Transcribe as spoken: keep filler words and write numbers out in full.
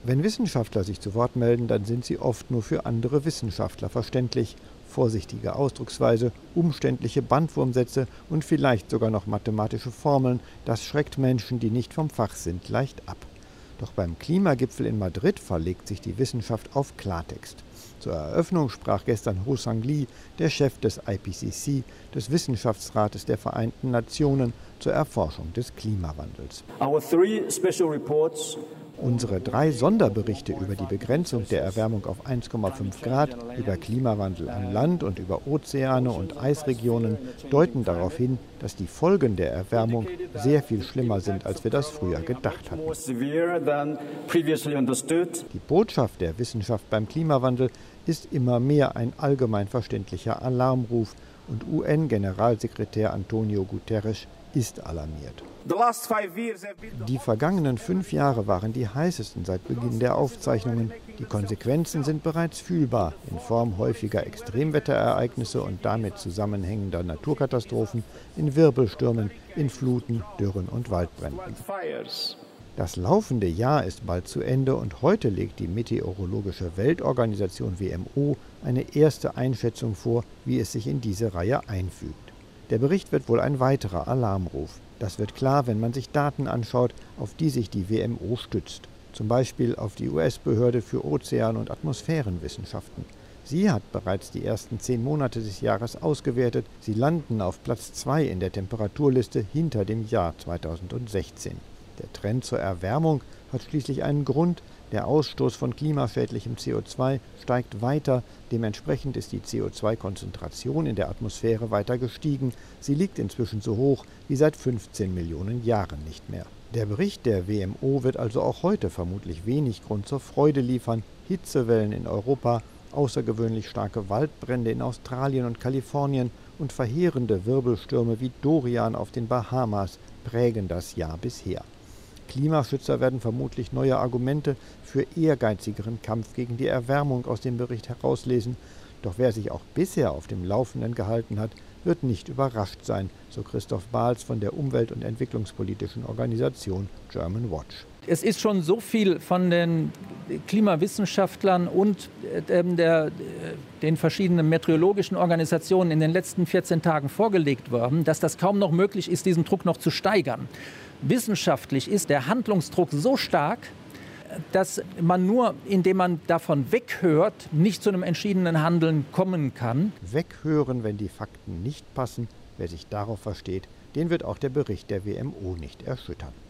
Wenn Wissenschaftler sich zu Wort melden, dann sind sie oft nur für andere Wissenschaftler verständlich. Vorsichtige Ausdrucksweise, umständliche Bandwurmsätze und vielleicht sogar noch mathematische Formeln, das schreckt Menschen, die nicht vom Fach sind, leicht ab. Doch beim Klimagipfel in Madrid verlegt sich die Wissenschaft auf Klartext. Zur Eröffnung sprach gestern Ho Sang Lee, der Chef des I P C C, des Wissenschaftsrates der Vereinten Nationen, zur Erforschung des Klimawandels. Our three special reports Unsere drei Sonderberichte über die Begrenzung der Erwärmung auf eins Komma fünf Grad, über Klimawandel an Land und über Ozeane und Eisregionen deuten darauf hin, dass die Folgen der Erwärmung sehr viel schlimmer sind, als wir das früher gedacht hatten. Die Botschaft der Wissenschaft beim Klimawandel ist immer mehr ein allgemein verständlicher Alarmruf und U N-Generalsekretär Antonio Guterres ist alarmiert. Die vergangenen fünf Jahre waren die heißesten seit Beginn der Aufzeichnungen. Die Konsequenzen sind bereits fühlbar in Form häufiger Extremwetterereignisse und damit zusammenhängender Naturkatastrophen, in Wirbelstürmen, in Fluten, Dürren und Waldbränden. Das laufende Jahr ist bald zu Ende und heute legt die Meteorologische Weltorganisation W M O eine erste Einschätzung vor, wie es sich in diese Reihe einfügt. Der Bericht wird wohl ein weiterer Alarmruf. Das wird klar, wenn man sich Daten anschaut, auf die sich die W M O stützt. Zum Beispiel auf die U S-Behörde für Ozean- und Atmosphärenwissenschaften. Sie hat bereits die ersten zehn Monate des Jahres ausgewertet. Sie landen auf Platz zwei in der Temperaturliste hinter dem Jahr zweitausendsechzehn. Der Trend zur Erwärmung hat schließlich einen Grund. Der Ausstoß von klimaschädlichem C O zwei steigt weiter. Dementsprechend ist die C O zwei Konzentration in der Atmosphäre weiter gestiegen. Sie liegt inzwischen so hoch wie seit fünfzehn Millionen Jahren nicht mehr. Der Bericht der W M O wird also auch heute vermutlich wenig Grund zur Freude liefern. Hitzewellen in Europa, außergewöhnlich starke Waldbrände in Australien und Kalifornien und verheerende Wirbelstürme wie Dorian auf den Bahamas prägen das Jahr bisher. Klimaschützer werden vermutlich neue Argumente für ehrgeizigeren Kampf gegen die Erwärmung aus dem Bericht herauslesen. Doch wer sich auch bisher auf dem Laufenden gehalten hat, wird nicht überrascht sein, so Christoph Bahls von der umwelt- und entwicklungspolitischen Organisation German Watch. Es ist schon so viel von den Klimawissenschaftlern und ähm, der, den verschiedenen meteorologischen Organisationen in den letzten vierzehn Tagen vorgelegt worden, dass das kaum noch möglich ist, diesen Druck noch zu steigern. Wissenschaftlich ist der Handlungsdruck so stark, dass man nur, indem man davon weghört, nicht zu einem entschiedenen Handeln kommen kann. Weghören, wenn die Fakten nicht passen. Wer sich darauf versteht, den wird auch der Bericht der W M O nicht erschüttern.